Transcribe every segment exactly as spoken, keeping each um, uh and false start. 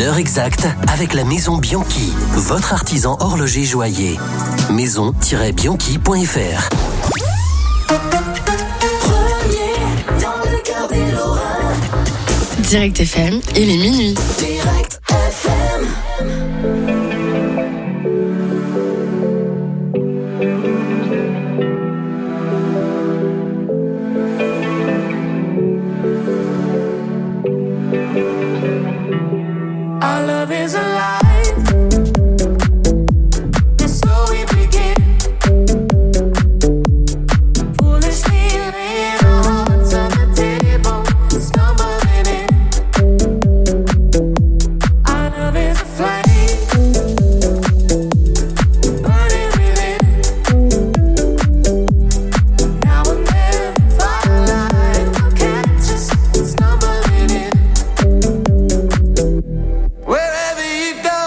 l'heure exacte avec la Maison Bianchi, votre artisan horloger joaillier. maison tiret bianchi point f r. Premier dans le cœur des Lorrains. Direct F M, il est minuit. Direct F M. Our love is alive. And so we begin. Foolishly laying our hearts on the table, stumbling in. Our love is a flame, burning within. Now and then, firelight will catch us stumbling in. Wherever you go,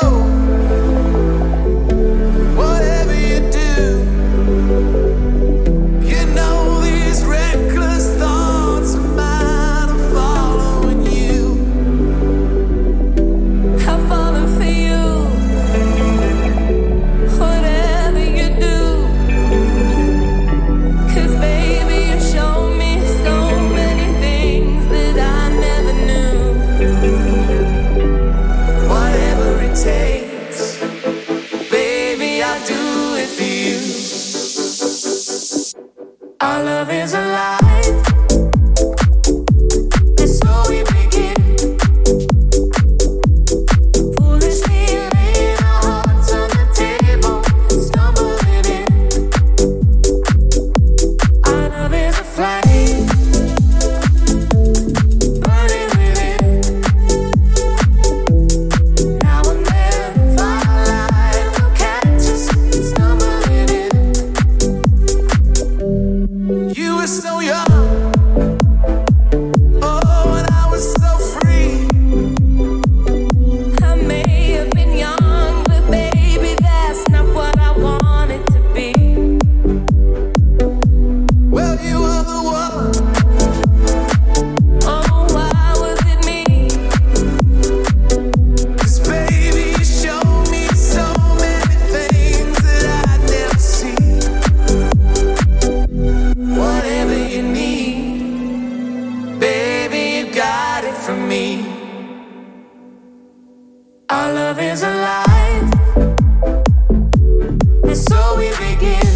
whatever you do, you know these reckless thoughts of mine are following you. I'm falling for you, whatever you do. 'Cause baby, you show me so many things that I never knew. Whatever it takes, baby, I'll do it for you. Our love is alive, and so we begin. Foolishly laying our hearts on the table, stumbling in. Our love is a flame, burning within. Now and then, firelight will catch us stumbling in. You were so young, oh, and I was so free. I may have been young, but baby, that's not what I wanted to be. Well, you were the one. Oh, why was it me? 'Cause baby, you showed me so many things that I'd never seen. Whatever you need, baby, you got it from me. Our love is alive, and so we begin.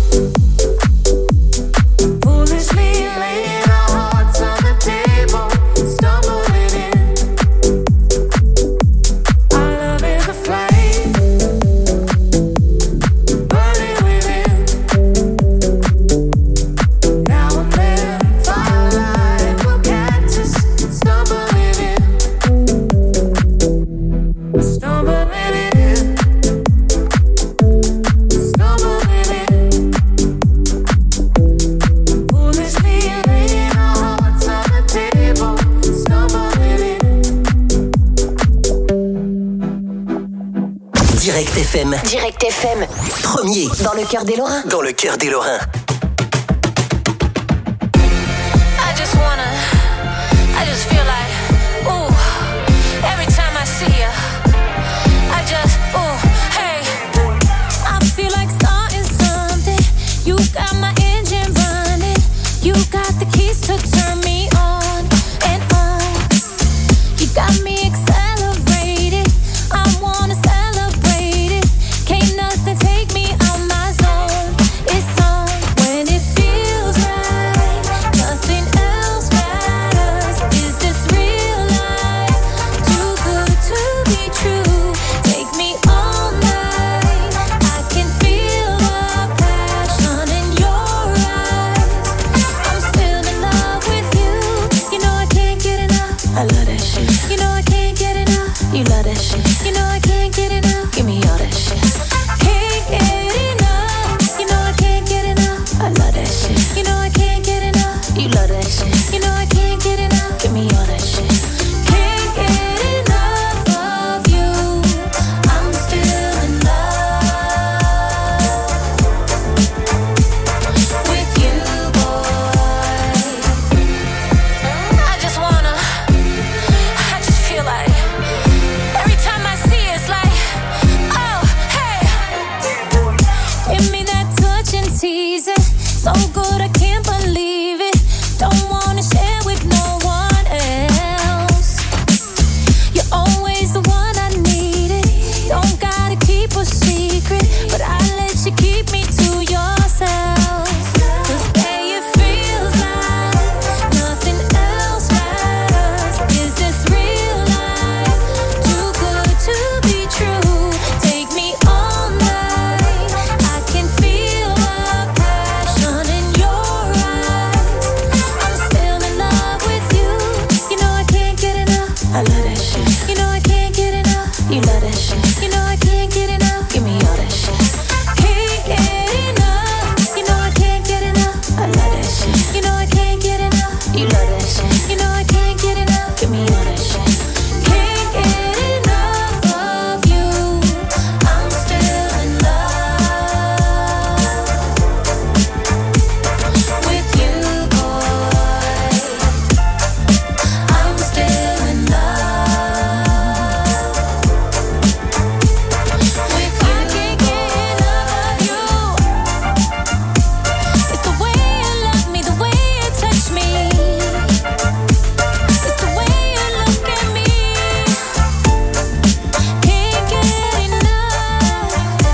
Foolishly laying our hearts on the table, stumbling in. Our love is a flame, burning within. Now and then, firelight will catch us stumbling in. Stumbling in. Stumbling in. Foolishly laying our hearts on the table, stumbling in. Direct F M, Direct F M. premier Dans le cœur des Lorrains. dans le cœur des Lorrains. I just wanna, I just feel like, ooh, every time I see you, I just, ooh, hey. I feel like starting something. You got my engine running. You got the keys to turn me on and on. You got me accelerated. I wanna celebrate it. Can't nothing take me out my zone. It's on when Give me that touch and tease it. So good, I can't believe it. Don't wanna share with no one else. You're always the one I needed. Don't gotta keep a secret, but I let you keep me to yourself. Cause babe, it feels like nothing else matters. Is this real life? Too good to be true. Take me all night. I can feel the passion in your eyes. I'm still in love with you. You know I can't get enough. I love that shit. You know I can't get enough. You love that shit. You know I can't get enough. Give me all that shit. Can't get enough. You know I can't get enough. I love that shit. You know I can't get enough. You love that shit. You know I can't get enough. Give me all that shit. Can't get enough of you. I'm still in love with you, boy. I'm still in love with you. I can't get enough of you. It's the way you love me, the way you touch me. It's the way you look at me. Can't get enough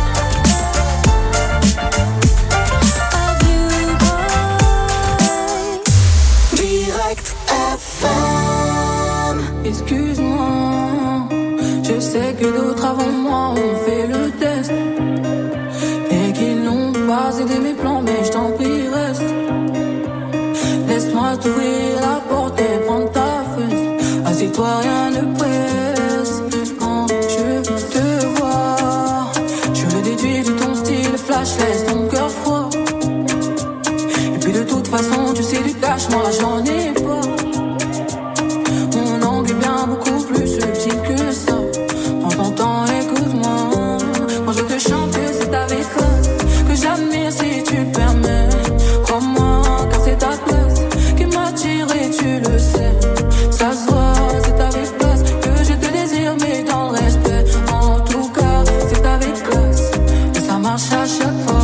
of you, boy. Direct F M. Excuse-moi, je sais que d'autres avant moi ont fait le test et qu'ils n'ont pas aidé mes plans, mais je t'en prie reste. Laisse-moi t'ouvrir la porte et prendre ta fesse. Assieds-toi, rien ne presse. Quand je te vois, je le déduis de ton style flash, laisse ton cœur froid. Et puis de toute façon, tu sais du cash, moi j'en ai pas. Mon angle est bien beaucoup plus subtil que ça. Prends ton temps, écoute-moi. Quand je te chante, c'est avec classe que j'admire si tu le permets. Crois-moi, car c'est ta place qui m'attire et tu le sais. Ça se voit, c'est avec classe que je te désire, mais dans le respect. En tout cas, c'est avec classe et ça marche à chaque fois.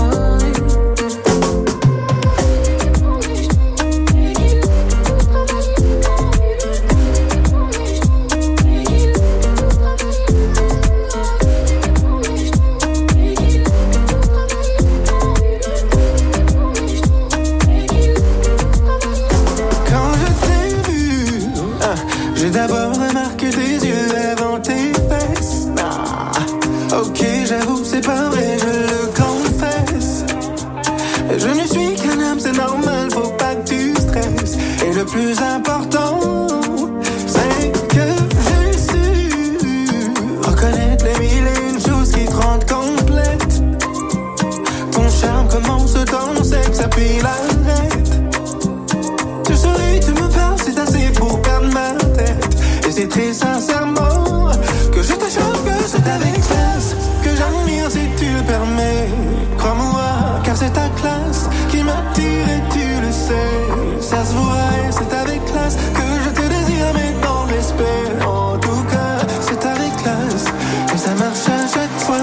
Quand je t'ai vu, ah, j'ai d'abord remarqué tes yeux avant tes fesses. Ah, ok, j'avoue, c'est pas vrai, je le confesse. Je ne suis qu'un homme, c'est normal, faut pas que tu stresses. Et le plus important, c'est que j'ai su reconnaître les mille et une choses qui te rendent complète. Ton charme commence dans le sexe, puis l'arrête. Tu souris, tu me parles, c'est assez pour perdre ma tête. Et c'est très sincèrement que je te choque, que c'est avec classe que j'admire si tu le permets. Crois-moi, car c'est ta classe qui m'attire et tu le sais. Ça se voit et c'est avec classe que je te désire, mais dans le respect. En tout cas, c'est avec classe et ça marche à chaque fois.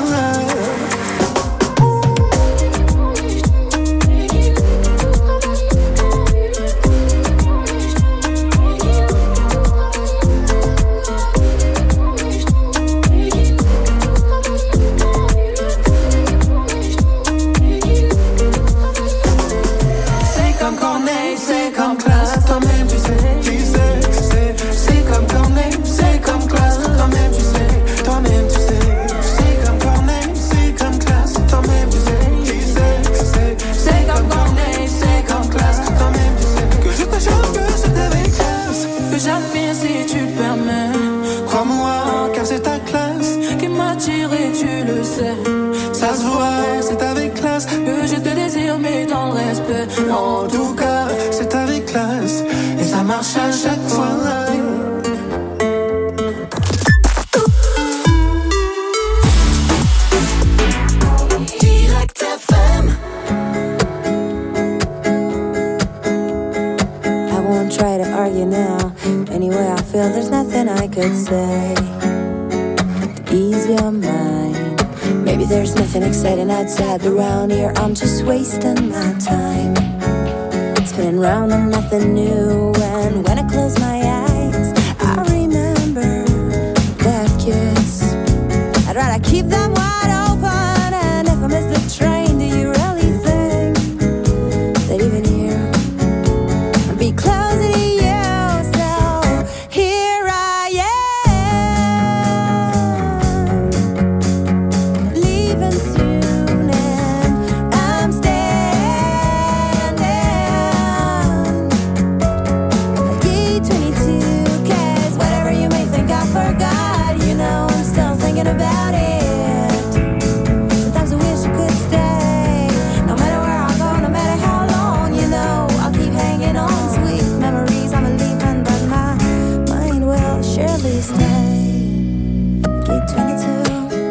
C'est comme Corneille, c'est comme classe, toi-même tu sais, tu sais, c'est, c'est comme Corneille, c'est comme classe, toi-même tu sais, toi-même tu sais, c'est comme Corneille, c'est comme classe, toi-même tu sais, tu sais, c'est, c'est comme Corneille, c'est comme classe, toi-même tu sais, que je te chante, que c'est avec classe, que j'admire si tu le permets, crois-moi, car c'est ta classe qui m'attire et tu le sais, ça se voit, c'est avec classe, que je te désire, mais dans le respect, en tout cas, c'est avec classe, et ça marche à chaque fois. Direct F M. I won't try to argue now. Anyway, I feel there's nothing I could say to ease your mind. Maybe Maybe there's nothing exciting outside around here. I'm just wasting my time, spinning round on nothing new. And when I close my eyes, I remember that kiss. I'd rather keep them wide open. And if I miss the train, do you really think that even here I'd be closer to you? So here I am, leaving soon, and I'm standing at gate twenty-two. Cause whatever you may think I forgot, you know I'm still thinking about it. Sometimes I wish I could stay, no matter where I go, no matter how long, you know I'll keep hanging on. Sweet memories I'm leaving, but my mind will surely stay. Gate twenty-two.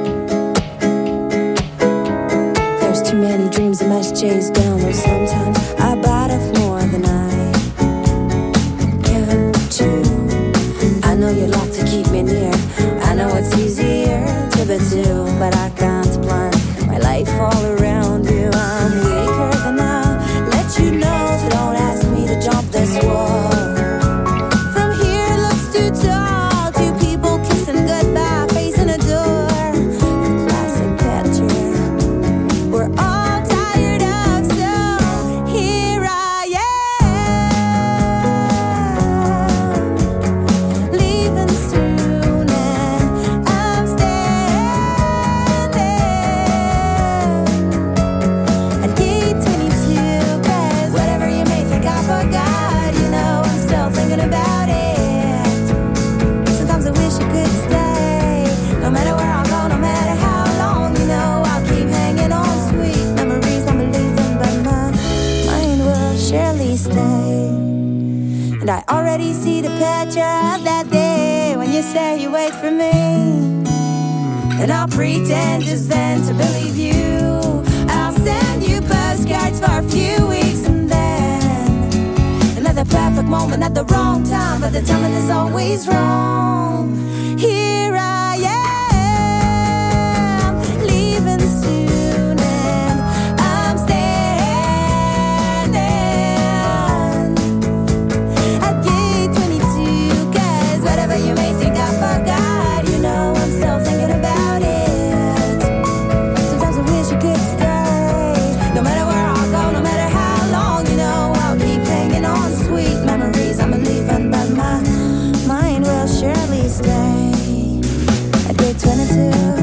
There's too many dreams I must chase down, though sometimes I bite off more than I can chew. I know you like to keep me near, I know it's easier to be two, but I can't plan my life all around you. I'm weaker than I'll let you know, so don't ask me to jump this wall. From here it looks too tall, two people kissing goodbye, facing a door. The classic picture we're all tired of, so here I am, leaving soon, and I'm standing at gate twenty-two. Cause whatever you may think I forgot, you know I'm still thinking about it. Sometimes I wish I could stay, no matter where I go, no matter how long, you know I'll keep hanging on. Sweet memories I'm leaving, but my mind will surely stay. And I already see the picture of that day when you say you wait for me, and I'll pretend just then to believe you. I'll send you postcards for a few weeks, and then another perfect moment at the wrong time, but the timing is always wrong. Here I am, leaving soon, and I'm standing at gate twenty-two. Cause whatever you may think I forgot, you know I'm still thinking about it. Sometimes I wish I could stay, no matter where I go, no matter how long, you know I'll keep hanging on. Sweet memories I'm leaving, but my mind will surely stay at gate twenty-two.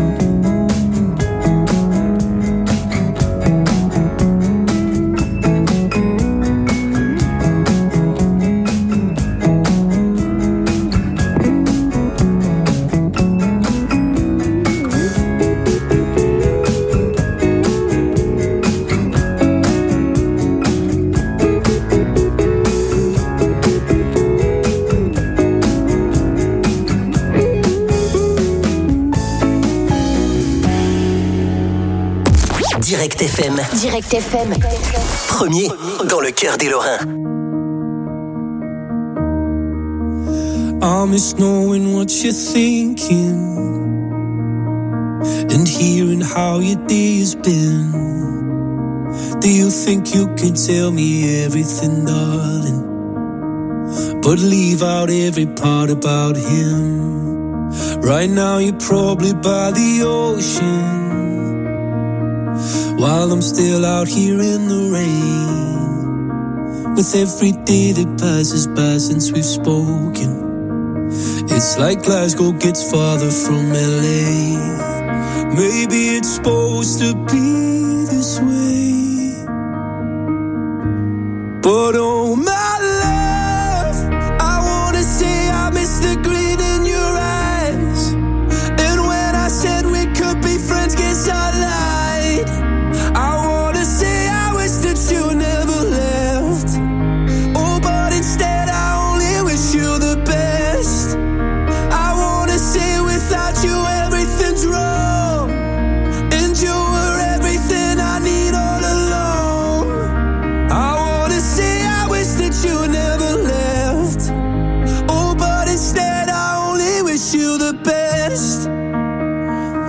Direct F M, Direct F M. premier dans le cœur des Lorrains. I miss knowing what you're thinking and hearing how your day has been. Do you think you can tell me everything, darling, but leave out every part about him? Right now you're probably by the ocean, while I'm still out here in the rain. With every day that passes by since we've spoken, it's like Glasgow gets farther from L A. Maybe it's supposed to be this way, but oh my love, I wanna say I miss the green in your eyes. And when I said we could be friends, guess I lied. I wanna say I wish that you never left. Oh, but instead I only wish you the best. I wanna say without you everything's wrong, and you were everything I need all along. I wanna say I wish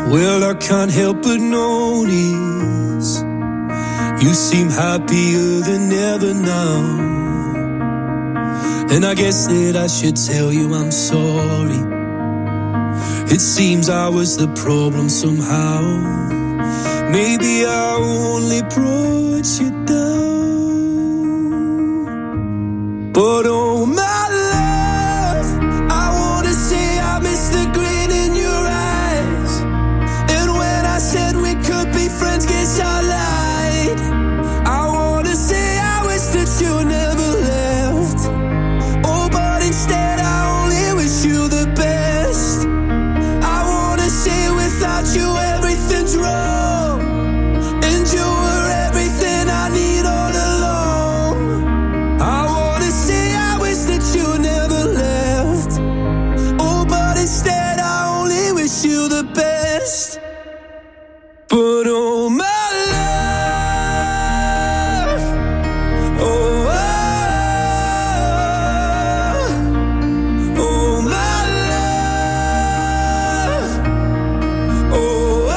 Well, I can't help but notice you seem happier than ever now. And I guess that I should tell you I'm sorry. It seems I was the problem somehow. Maybe I only brought you down. But oh my love, I wanna say I miss the grin in your eyes. And when I said we could be friends, guess I lied. I wanna say I wish that you never left. Oh, but instead I only wish you the best. I wanna say without you everything's wrong, and you were everything I need all along. I wanna say I wish that you never left. Oh, but instead I only wish you the best. But oh my love, oh, oh, oh my love, oh,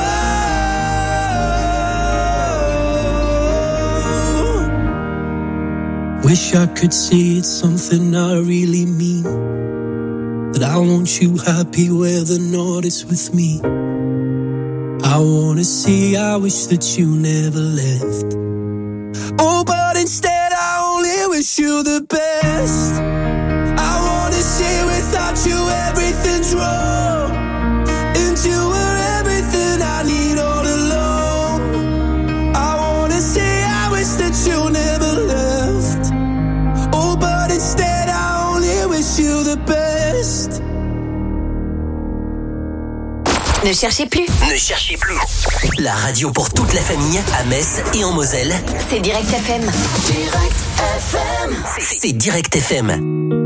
oh. Wish I could say it's something I really mean, that I want you happy where the north is with me. I wanna say I wish that you never left. Oh, but instead I only wish you the best. I wanna say without you everything's wrong, and you were everything I need all along. I wanna say I wish that you never left. Oh, but instead I only wish you the best. Ne cherchez plus. Ne cherchez plus. La radio pour toute la famille à Metz et en Moselle. C'est Direct F M. Direct F M. C'est Direct F M.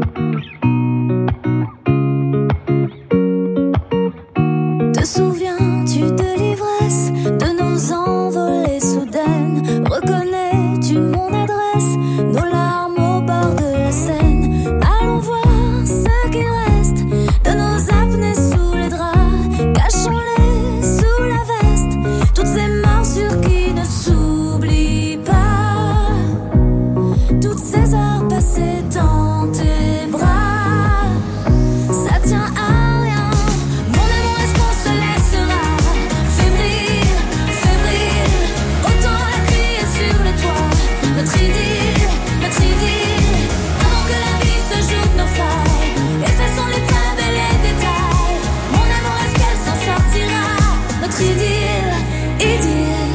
Te souviens-tu de l'ivresse, de nos envolées soudaines? Reconnais-tu mon adresse, nos larmes au bord de la Seine? Allons voir ce qui reste de nos apnées sous les draps, cachons-les sous la veste, toutes ces morsures qui ne s'oublient pas, toutes ces heures passées dans tes bras. Ça tient à rien, mon amour, est-ce qu'on se laissera fébrile, fébrile, autant la crier sur le toit, notre idylle, notre idylle, avant que la vie se joue de nos failles, effaçons les preuves et les détails. Mon amour, est-ce qu'elle s'en sortira, notre idylle, idylle.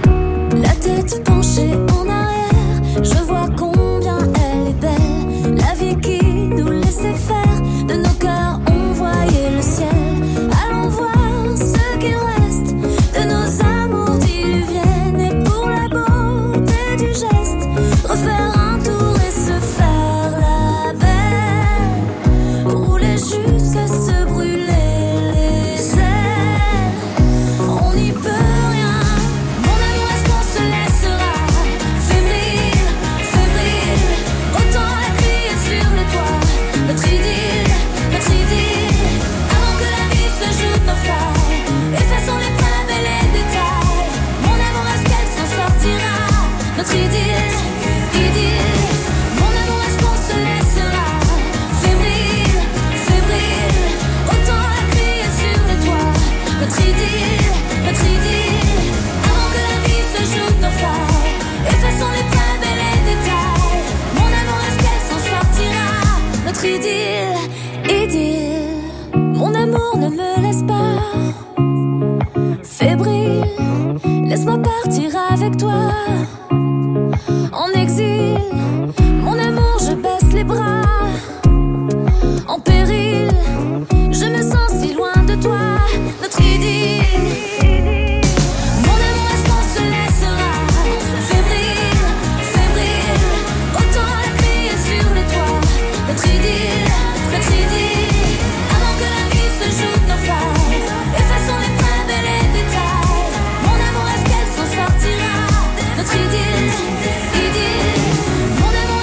La tête penchée en arrière, je vois combien elle est belle. La vie qui nous laissait faire, de nos cœurs on voyait le ciel. Allons voir ce qu'il reste de nos amours diluviennes. Et pour la beauté du geste, refaire un tour et se faire la belle. Rouler jusqu'à se brûler les ailes. On n'y peut rien. Mon amour, est-ce qu'on se laissera fébrile, fébrile, autant la crier sur le toit, notre idylle, notre idylle, avant que la vie se joue de nos failles, effaçons les preuves et les détails. Mon amour, est-ce qu'elle s'en sortira, notre idylle, idylle. Mon amour, est-ce qu'on se laissera fébrile, fébrile, autant la crier sur le toit, notre idylle, notre idylle, avant que la vie se joue de nos failles, effaçons les preuves et les détails. Mon amour, est-ce qu'elle s'en sortira, notre idylle, idylle. Mon amour, ne me laisse pas fébrile, laisse-moi partir avec toi en exil. Mon amour, je baisse les bras en péril, je me sens si loin de toi, notre idylle. Mon amour, est-ce qu'on se laissera fébrile, fébrile, autant la crier sur le toit, notre idylle, notre idylle, avant que la vie se joue de nos failles, effaçons les preuves et les détails. Mon amour, est-ce qu'elle s'en sortira, notre idylle, idylle. Mon amour,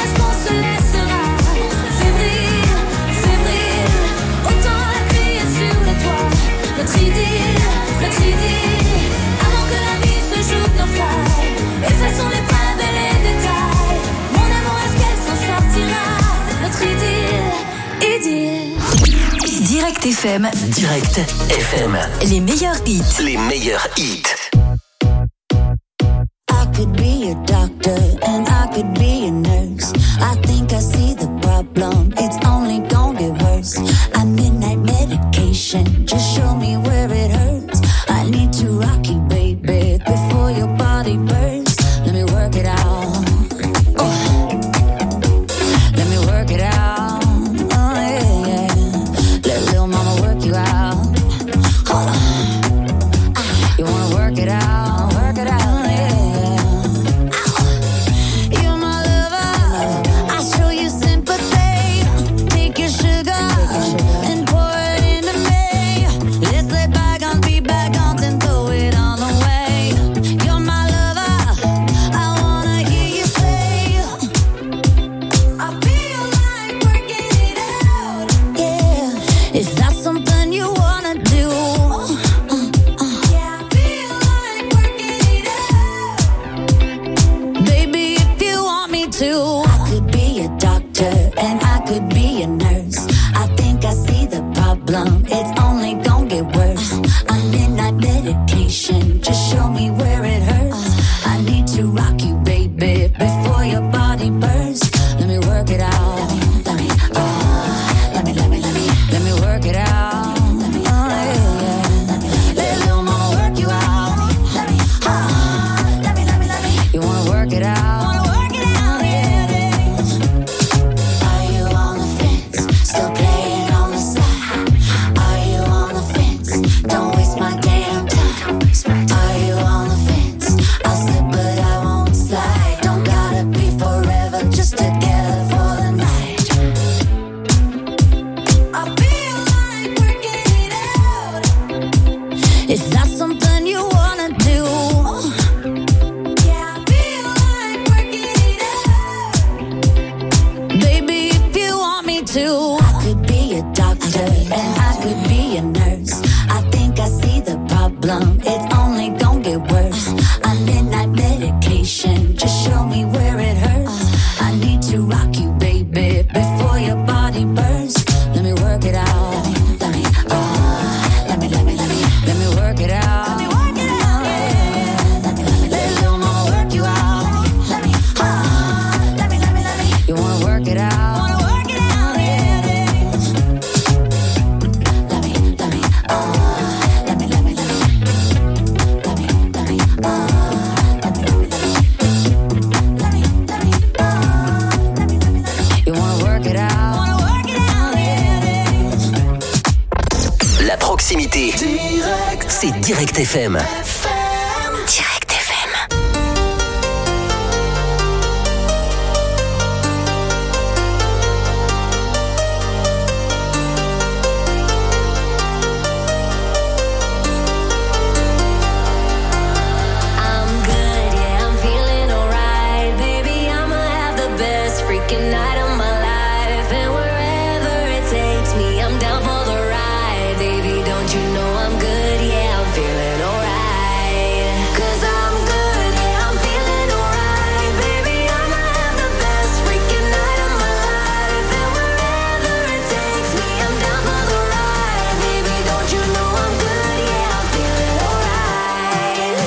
F M. Direct F M. Les meilleurs hits. Les meilleurs hits. I could be a doctor and I could be a nurse. I think I see the problem. It's only gonna get worse. I midnight medication. Just show me where it hurts. I need to rock you, baby, before your body bursts. Let me work it out. Oh. Let me work it out. Oh yeah, yeah. Let little mama work you out. Hold on. You wanna work it out? Work it out. It's only gonna get worse. I midnight medication. Just show me where it hurts. I need to rock you, baby, before your body bursts. Let me work it out. Let me, let me, oh, let me, let me, let me, let me work it out. Let me, oh, yeah, yeah. Let me, let little mama work you out. Let me, oh, let me, let me, let me. You wanna work it out? Wanna work it out? Yeah, yeah. Are you on the fence? Still playing on the side? Don't waste my damn time. Are you on the fence? I'll slip but I won't slide. Don't gotta be forever, just together for the night. I feel like working it out. Is that something you wanna do? Yeah, I feel like working it out. Baby, if you want me to, I could be a doctor and I could be a nurse. I see the problem, it's only gonna get worse. I midnight medication, just show me where it hurts. I need to rock you, baby, before your body bursts. Let me work it out. Let me, oh, let me, let me, let me, let me work it out. Let me work it out. Yeah. Let me, let me, let little mama work you out. Let me, oh, let me, let me, let me. You wanna work it out? Wanna work it out? Yeah. Let me, let me, oh. La proximité, Direct. c'est Direct F M. Direct F M. I'm good, yeah, I'm feeling alright. Baby, I'ma have the best freaking night of my life. And wherever it takes me, I'm down for the ride. Baby, don't you know I'm good, yeah, I'm feeling alright. Cause I'm good, yeah, I'm feeling alright. Baby, I'ma have the best freaking night of my life. And wherever it takes me, I'm down for the ride. Baby, don't you know I'm good, yeah, I'm feeling alright.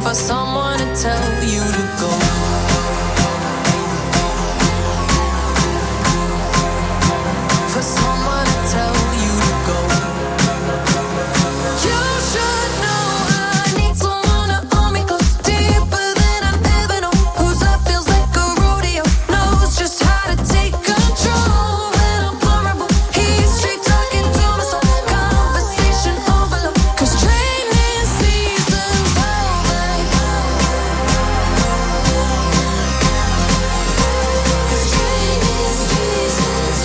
for someone to tell you to go. For someone to tell you to go. You should know I need someone to hold me close, deeper than I've ever known. Whose love feels like a rodeo, knows just how to take control. When I'm vulnerable, he's straight talking to my soul. Conversation overload, 'cause training season's over. 'Cause training season's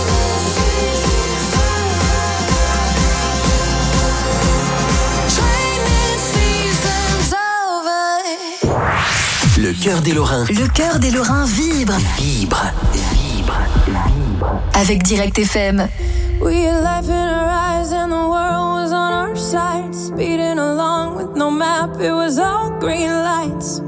Le cœur des Lorrains. Le cœur des Lorrains vibre. Vibre. Vibre. Vibre. Avec Direct F M. We had life in our eyes and the world was on our side. Speeding along with no map, it was all green lights.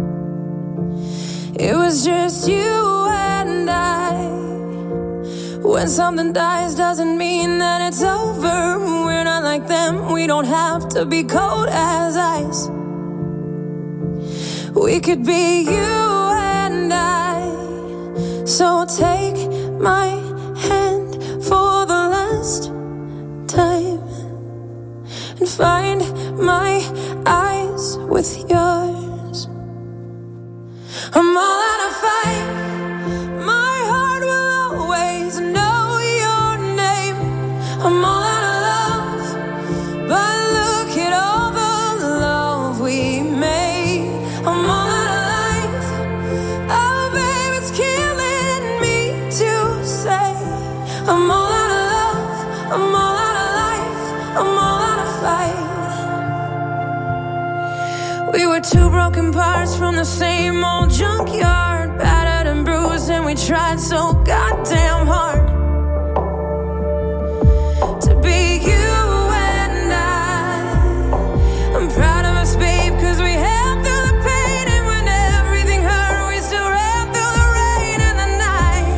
It was just you and I. When something dies doesn't mean that it's over. We're not like them, we don't have to be cold as ice. We could be you and I. So take my hand for the last time and find my eyes with yours. I'm all out of fight. My heart will always know your name. I'm all out of love, but look at all the love we made. I'm all out of life. Oh, babe, it's killing me to say. I'm all out of love. I'm all out of life. I'm all out of fight. We were two broken parts from the same old junkyard, battered and bruised, and we tried so goddamn hard to be you and I. I'm proud of us, babe, 'cause we held through the pain, and when everything hurt, we still ran through the rain and the night.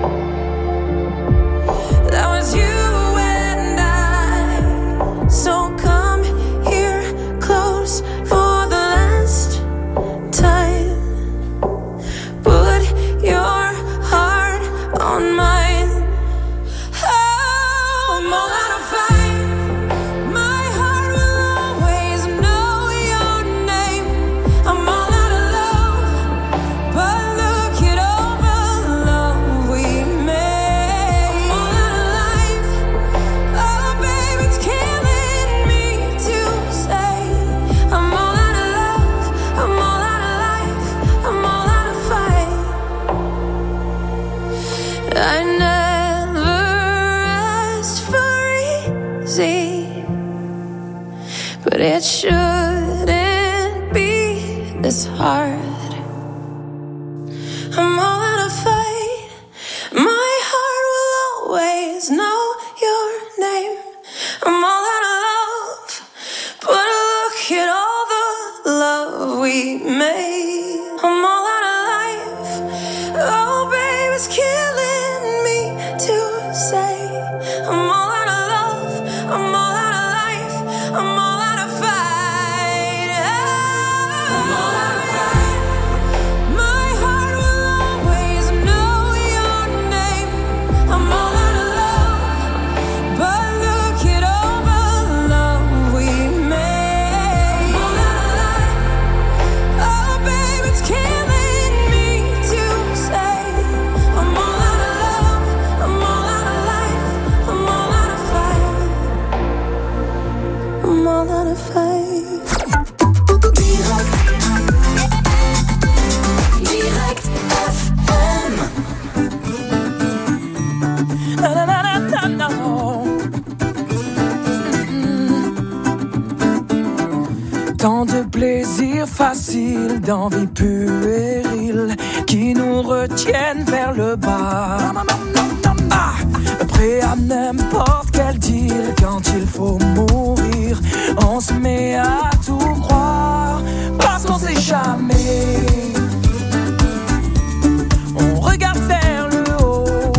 That was you and I. So come here close for the last time. Put your heart on mine. Oh, I'm all out of fight. My heart will always know your name. I'm all out of love, but look at all the love we made. I'm all out of life. Oh, babe, it's killing me to say. I'm all out of love. I'm all out of life. I'm all out of fight. I never asked for easy, but it shouldn't be this hard. I'm all out of fight. My heart will always know your name. I'm all out of love, but look at all the love we made. I'm all out of life. Oh, babe, it's killing me to say. I'm all out of love. I'm all out of life. I'm all out of fight. I'm all out of fight. My heart will always know your name. I'm all out of love, but look at all the love we made. I'm all out of life. Oh, babe, it's killing me to say. I'm all out of love. I'm all out of life. I'm all out of fight. I'm all out of fight. Direct F M. Na, na, na, na, na, na. Tant de plaisirs faciles, d'envies puériles qui nous retiennent vers le bas. Ah, prêt à n'importe quel deal quand il faut mourir. On se met à tout croire parce qu'on sait jamais. On regarde vers le haut.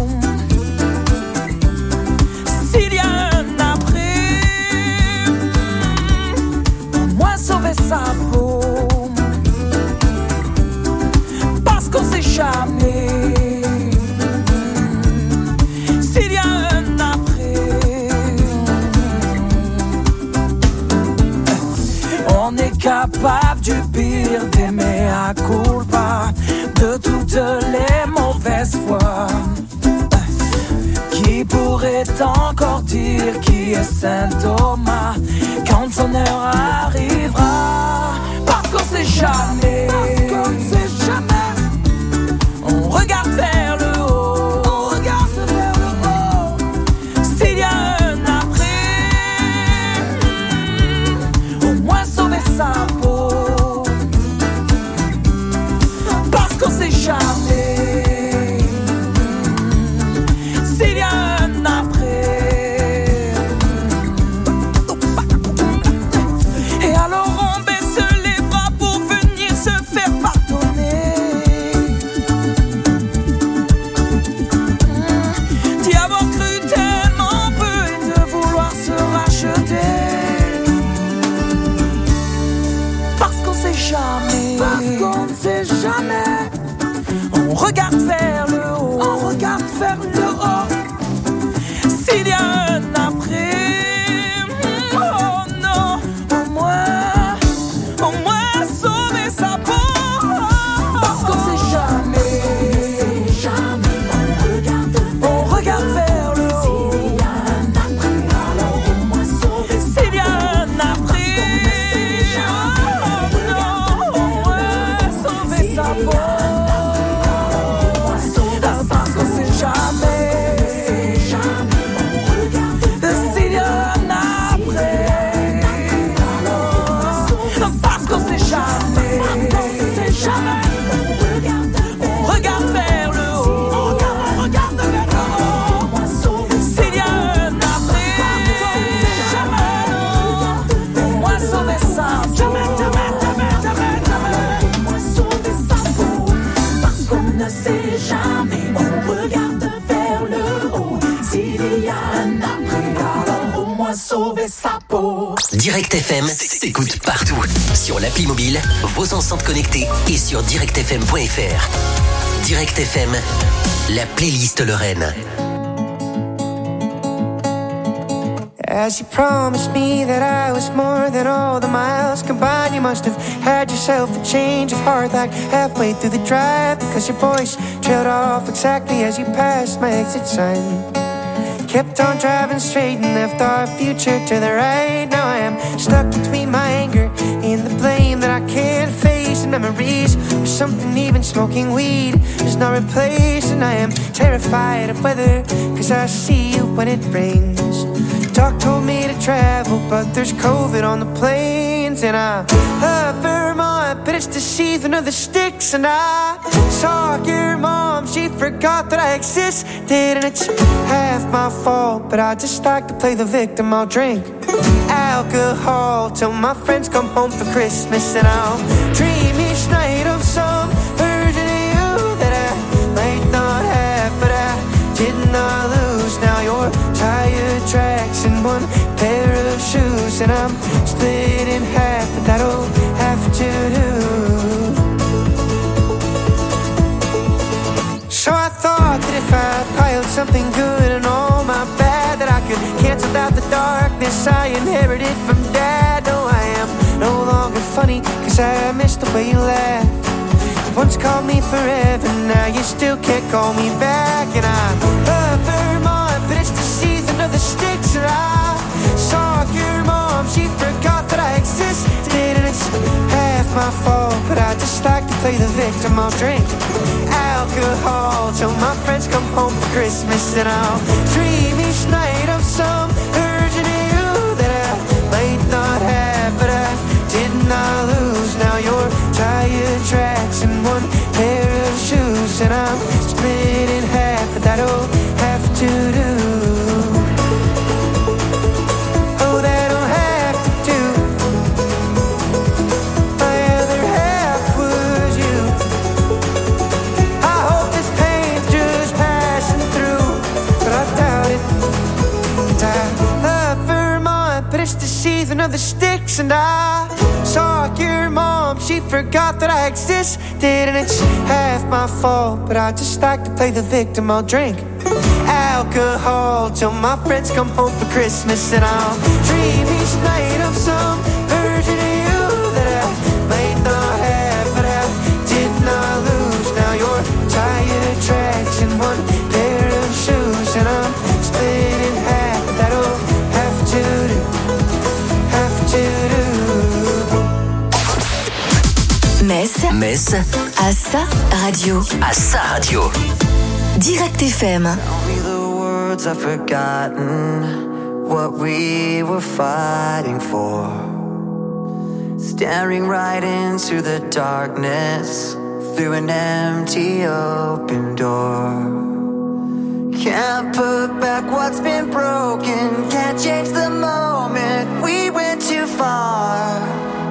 S'il y a un après, au moins sauver sa peau. jamais. S'il y a un après, on est capable du pire, d'aimer à culpa, de toutes les mauvaises fois. Qui pourrait encore dire qui est Saint Thomas quand son heure arrivera? Parce qu'on sait jamais, parce qu'on sait jamais. On regarde vers le haut, on regarde vers le haut. S'il y a un après, au moins sauver sa peau. Parce qu'on sait jamais. S'il y a un après, et alors on baisse les bras pour venir se faire pardonner. D'y avoir cru tellement peu et de vouloir se racheter. Parce qu'on sait jamais, parce qu'on ne sait jamais. On regarde vers le haut, on regarde vers le haut. S'il y a un après, oh non, au moins, au moins sauver sa peau. Parce qu'on sait jamais, jamais, on regarde, on regarde vers le haut. S'il y a un après, alors au moins sauver sa peau. S'il y a un après, oh non, au moins sauver sa peau. Parce qu'on sait jamais, s'il y a un après. Parce qu'on sait jamais, on regarde vers le haut, on regarde vers le haut. S'il y a un après, jamais, au moins sauver ça. Jamais, jamais, jamais, jamais, jamais, au moins sauver sa peau. Parce qu'on ne sait jamais, on regarde vers le haut. S'il y a un après, alors au moins sauver sa peau. Direct F M s'écoute partout. Sur l'appli mobile, vos enceintes connectées et sur direct f m point f r. Direct F M, la playlist Lorraine. As you promised me that I was more than all the miles combined, you must have had yourself a change of heart like halfway through the drive, because your voice trailed off exactly as you passed my exit sign. Kept on driving straight and left our future to the right. Now I am stuck between my anger and the blame that I can't face, and memories of something even smoking weed does not replace. And I am terrified of weather, cause I see you when it rains. Doc told me to travel, but there's COVID on the planes. And I love Vermont, but it's the season of the sticks. And I saw your mom, she forgot that I existed. And it's half my fault, but I just like to play the victim. I'll drink alcohol till my friends come home for Christmas. And I'll dream each night of some version of you that I might not have, but I did not lose. Now you're tired tracks and one pair of shoes, and I'm split in half, but that'll have to do. So I thought that if I piled something good and all my bad, that I could cancel out the darkness I inherited from Dad. No, I am no longer funny, cause I miss the way you laugh. You once called me forever, now you still can't call me back. And I love Vermont, but it's the season of the sticks. And I saw your mom, she forgot that I existed. And it's half my fault, but I just like to play the victim. I'll drink alcohol till my friends come home for Christmas. And I'll dream each night of some version of you that I might not have, but I did not lose. Now you're tired tracks and one pair of shoes, and I'm split in half, but that'll have to do. Oh, that'll have to do. My other half was you. I hope this pain's just passing through, but I doubt it. And I love Vermont, but it's the season of the sticks. And I saw your mom, she forgot that I existed, and it's half my fault, but I just like to play the victim. I'll drink alcohol till my friends come home for Christmas, and I'll dream each night of some version of you that I might not have, but I did not lose. Now you're tired tracks and one pair of shoes, and I'm split in half. That'll have to do, have to do. Metz, Metz, à sa radio. à sa radio. Direct F M. Tell me the words I've forgotten, what we were fighting for. Staring right into the darkness, through an empty open door. Can't put back what's been broken, can't change the moment we went too far.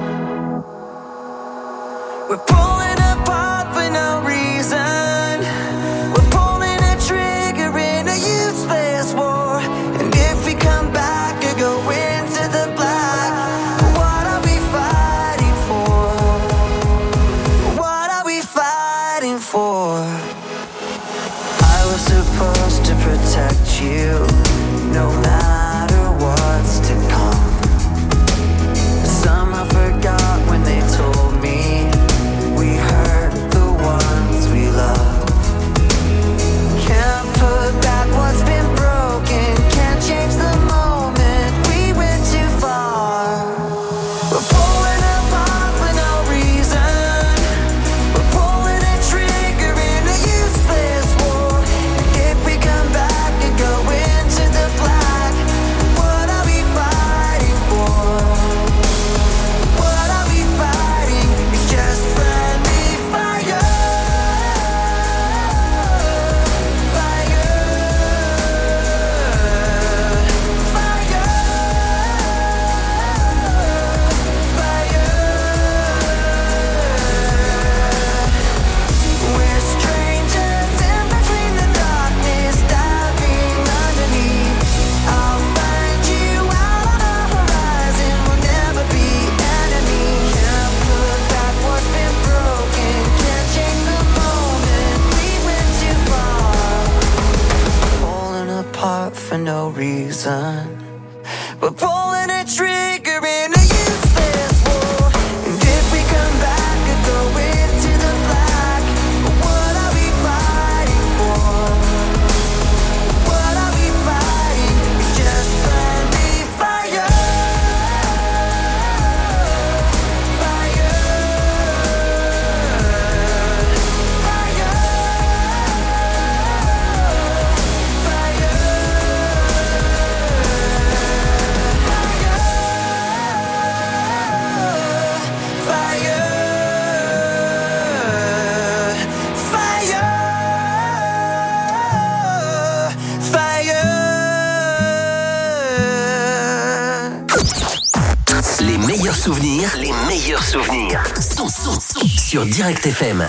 We're pulling apart for no reason. We're pulling a trigger in a useless war. And if we come back or go into the black, what are we fighting for? What are we fighting for? I was supposed to protect you, no matter what's to come. Somehow forgot when they told me we hurt the ones we love. Can't put back what's been broken, can't change the moment we went too far. We're pulling apart for no reason. We're pulling a trigger in a useless war. And if we come back and go into the black, what are we fighting for? What are we fighting? It's just friendly fire. Fire. Fire. Fire. We're strangers in between the darkness, diving underneath. I'll find you out on the horizon, we'll never be enemies. Can't put back what's been broken, can't change the moment we went too far. Falling apart for no reason. We're pulling a trigger in a useless war. And if we come back and go into the black, what are we fighting for? What are we fighting? It's just friendly fire. Fire. Fire. Les meilleurs souvenirs, les meilleurs souvenirs sont, sont, sont sur Direct F M.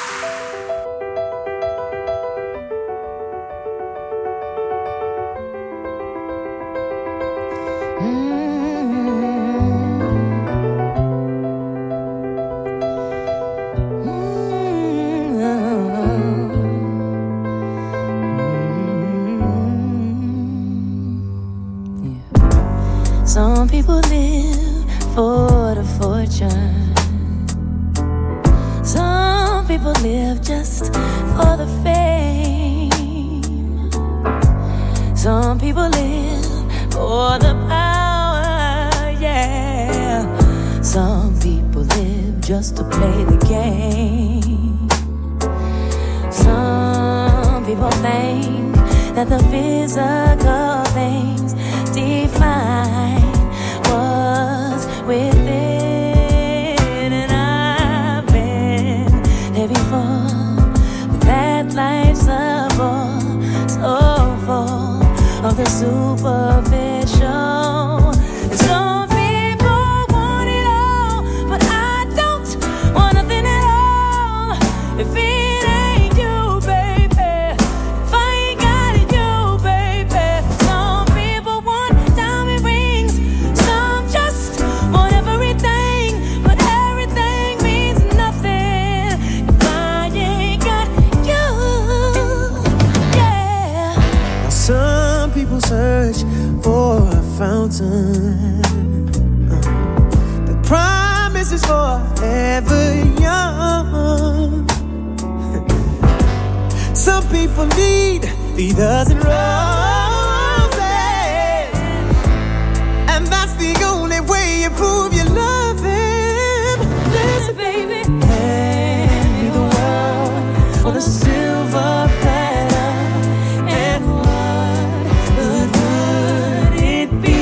Some people live for the fortune. Some people live just for the fame. Some people live for the power, yeah. Some people live just to play the game. Some people think that the physical things define what's within, and I've been there before, but that life's a bore, so full of the superficial. And some people want it all, but I don't want nothing at all. If it ain't you, baby, if I ain't got it, you, baby. Some people want diamond rings, some just want everything. mountain. The promise is forever young. Some people need the dozen roses, and that's the only way you prove you love him. Listen, baby, hand me the world on a silver platter, and what good would it be?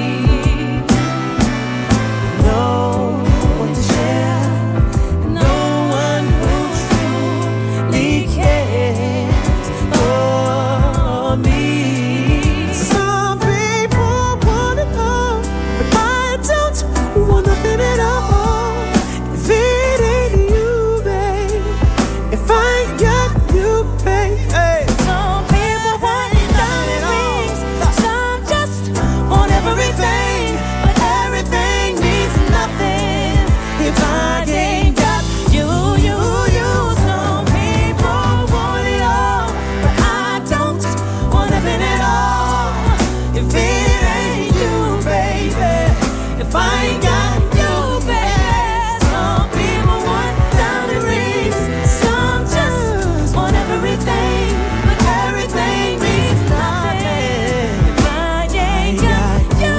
No one to share, no one who truly cares for me. Some people want it all, but I don't want nothing at all. If it ain't you, babe, if I ain't got you, babe. Hey. Some people want diamond rings, some just want everything, but everything means nothing if I ain't got you, you, you. Some people want it all, but I don't want nothing at all if it ain't you, baby. If I ain't got you, baby. Some people want diamond rings, some just want everything, but everything means nothing if I ain't got you.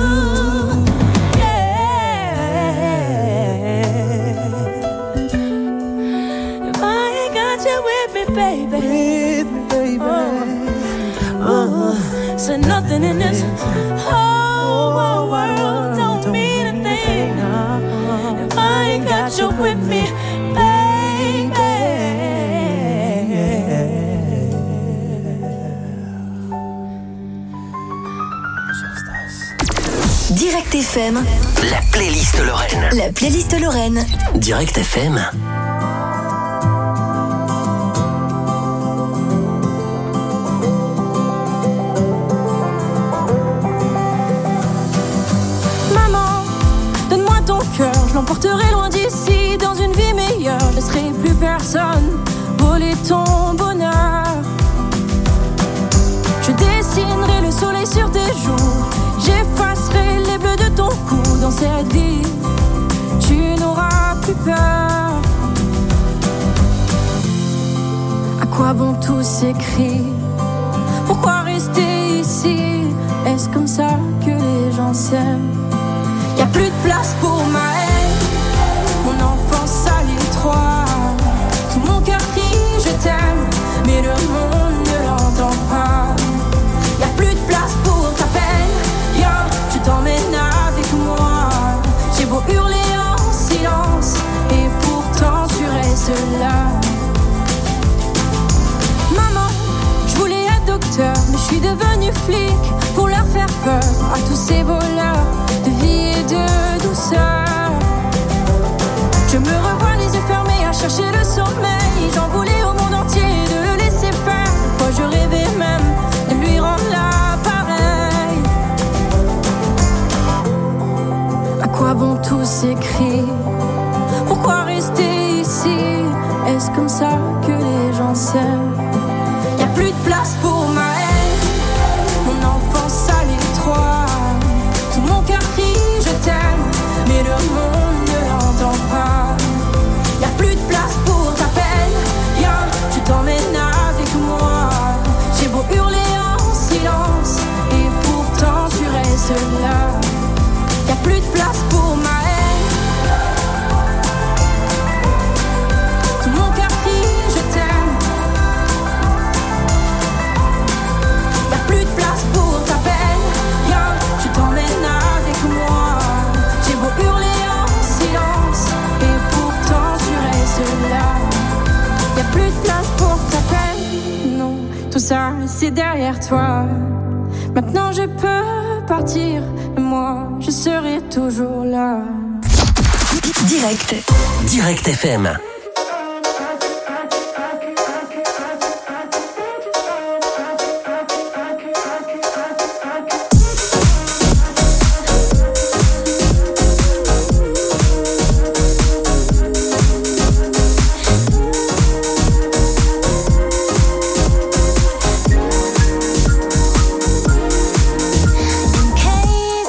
Yeah. If I ain't got you with me, baby. With me, baby. Oh, so nothing in this whole whole world don't mean a thing if I ain't got you with me, baby. Direct F M, La playlist Lorraine. la playlist Lorraine. Direct F M. Maman, donne-moi ton cœur, je l'emporterai loin d'ici, dans une vie meilleure. Je laisserai plus personne voler ton bonheur. Je dessinerai le soleil sur tes joues, j'effacerai les bleus de ton cou. Dans cette vie, tu n'auras plus peur. À quoi bon tous ces cris? Pourquoi rester ici? Est-ce comme ça que les gens s'aiment? Y'a plus de place pour ma haine, mon enfance à l'étroit. Tout mon cœur crie je t'aime, mais le monde ne l'entend pas. Y'a plus de place pour ta peine, yo, je t'emmène avec moi. J'ai beau hurler en silence, et pourtant tu restes là. Maman, je voulais être docteur, mais je suis devenue flic pour leur faire peur à tous ces voleurs de vie et de douceur. Je me revois les yeux fermés à chercher le sommeil. J'en voulais au monde entier de le laisser faire. Fois je rêvais même de lui rendre l'appareil. À quoi bon tous ces cris? Pourquoi rester ici? Est-ce comme ça que les gens s'aiment? Y'a plus de place pour ma haine, mon enfance à l'étroit. Tout mon cœur crie je t'aime, mais le monde ne l'entend pas. Y'a plus de place pour ta peine, yo, je t'emmène avec moi. J'ai beau hurler en silence, et pourtant tu restes là. Y'a plus de place pour ma haine, tout mon cœur crie je t'aime. Y'a plus de place pour ta peine, yo, je t'emmène avec moi. J'ai beau hurler en silence, et pourtant tu restes là. Y'a plus de place pour ta peine, non, tout ça c'est derrière toi. Maintenant je peux partir, et moi je serai toujours là. Direct. Direct F M. In case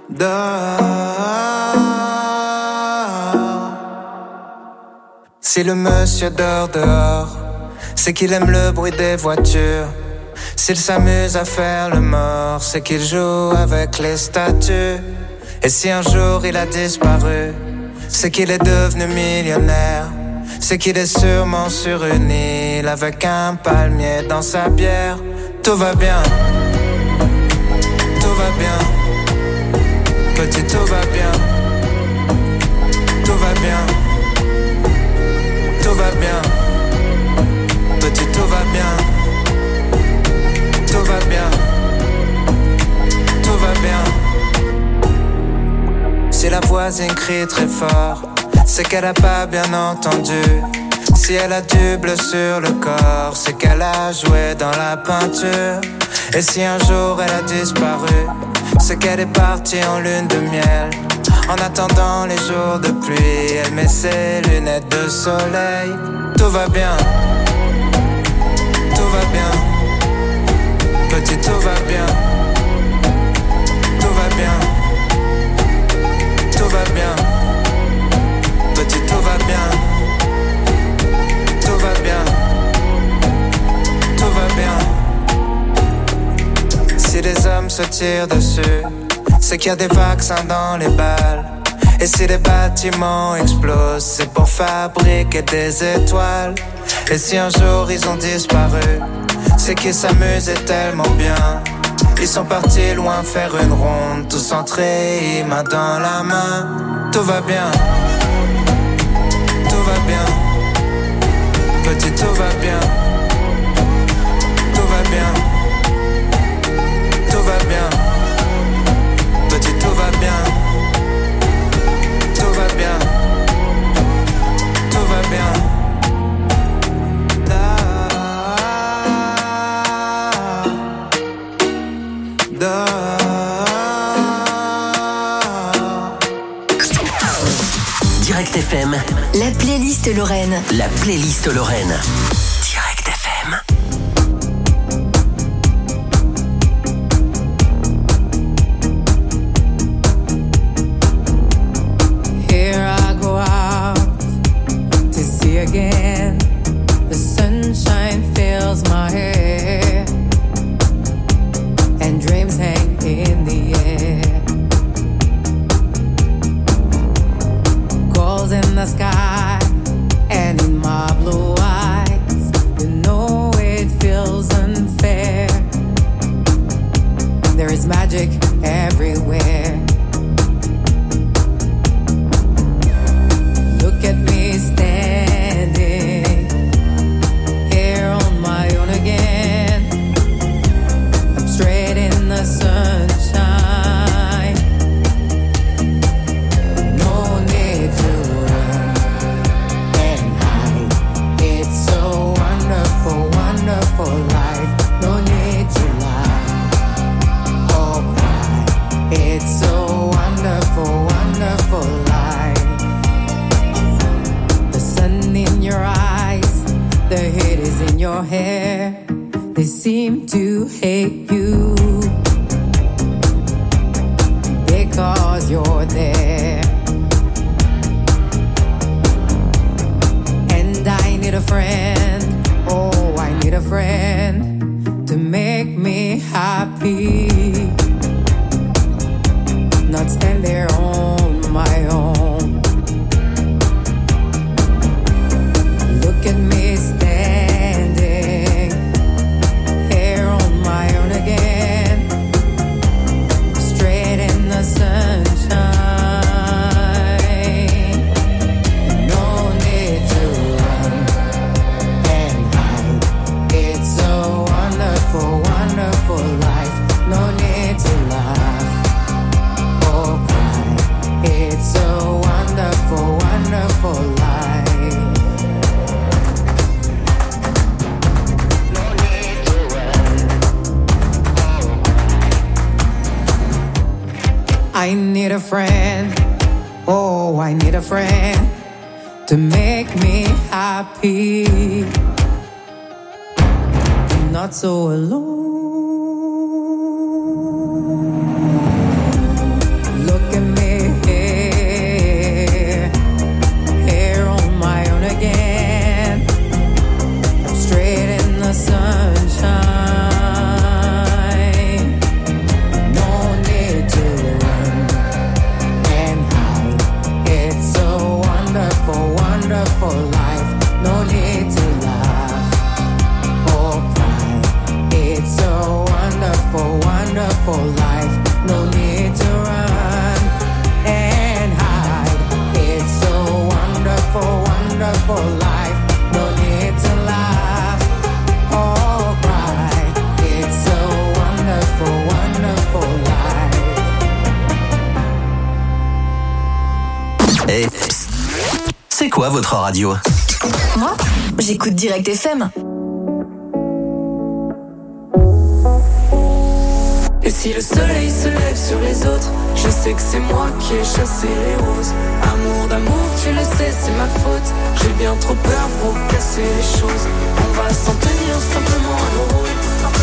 Si le monsieur dort dehors, c'est qu'il aime le bruit des voitures. S'il s'amuse à faire le mort, c'est qu'il joue avec les statues. Et si un jour il a disparu, c'est qu'il est devenu millionnaire. C'est qu'il est sûrement sur une île avec un palmier dans sa bière. Tout va bien, tout va bien, petit tout va bien, tout va bien, tout va bien, petit tout va bien, tout va bien, tout va bien. Si la voisine crie très fort, c'est qu'elle a pas bien entendu. Si elle a du bleu sur le corps, c'est qu'elle a joué dans la peinture. Et si un jour elle a disparu, c'est qu'elle est partie en lune de miel. En attendant les jours de pluie, elle met ses lunettes de soleil. Tout va bien, tout va bien, petit tout va bien, tout va bien, tout va bien, petit tout va bien, tout va bien, tout va bien. Si les hommes se tirent dessus, c'est qu'il y a des vaccins dans les balles. Et si les bâtiments explosent, c'est pour fabriquer des étoiles. Et si un jour ils ont disparu, c'est qu'ils s'amusaient tellement bien. Ils sont partis loin faire une ronde, tous entrés, main dans la main. Tout va bien, tout va bien, petit tout va bien, tout va bien, tout va bien, petit tout va bien, tout va bien, tout va bien. Direct F M. La playlist Lorraine. La playlist Lorraine. Direct F M. Here I go out to see again. The sunshine fills my hair, and dreams hang in the air. Gold in the sky and in my blue eyes, you know it feels unfair. There is magic everywhere. Look at me standing here on my own again. I'm straight in the sunshine. No need to run and hide. It's so wonderful, wonderful life. No need to lie or cry. It's so wonderful, wonderful life. The sun in your eyes, the heat is in your hair. They seem to hate you because you're there. And I need a friend, oh, I need a friend to make me happy. Not stand there on my own. Look at me standing here on my own again. Straight in the sunshine. No need to run and hide. It's so wonderful, wonderful life. No need to laugh or cry. It's so wonderful, wonderful life. I need a friend, oh, I need a friend to make me happy. I'm not so alone. Et psst, c'est quoi votre radio? Moi, j'écoute Direct F M. Et si le soleil se lève sur les autres, je sais que c'est moi qui ai chassé les roses. Amour d'amour, tu le sais, c'est ma faute. J'ai bien trop peur pour casser les choses. On va s'en tenir simplement à nos rôles.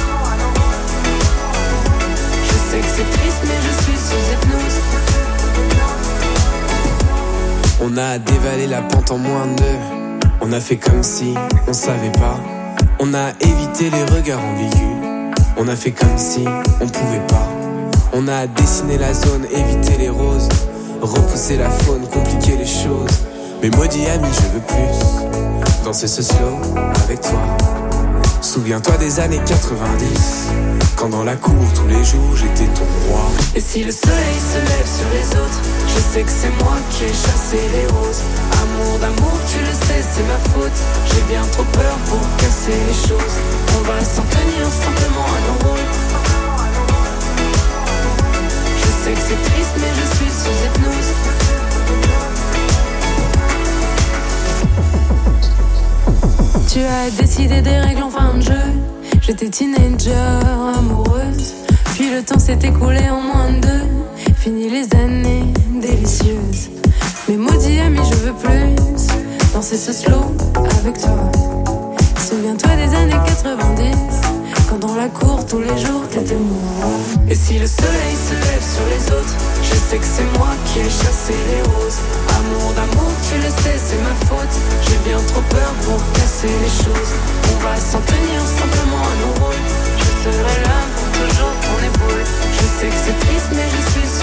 Je sais que c'est triste, mais je suis sous hypnose. On a dévalé la pente en moins de deux. On a fait comme si on savait pas. On a évité les regards ambigus. On a fait comme si on pouvait pas. On a dessiné la zone, évité les roses, repousser la faune, compliquer les choses. Mais maudit ami, je veux plus danser ce slow avec toi. Souviens-toi des années quatre-vingt-dix, quand dans la cour tous les jours j'étais ton roi. Et si le soleil se lève sur les autres, je sais que c'est moi qui ai chassé les roses. Amour d'amour, tu le sais, c'est ma faute. J'ai bien trop peur pour casser les choses. On va s'en tenir simplement à nos rôles. Je sais que c'est triste, mais je suis sous hypnose. Tu as décidé des règles en fin de jeu. J'étais teenager, amoureuse. Puis le temps s'est écoulé en moins de deux. Fini les années délicieuses. Mais maudit ami, je veux plus danser ce slow avec toi. Souviens-toi des années quatre-vingt-dix, quand dans la cour tous les jours t'étais moi. Et si le soleil se lève sur les autres, je sais que c'est moi qui ai chassé les roses. Amour d'amour, tu le sais, c'est ma faute. J'ai bien trop peur pour casser les choses. On va s'en tenir simplement à nos rôles. Je serai là pour toujours ton épaule. Je sais que c'est triste, mais je suis sûre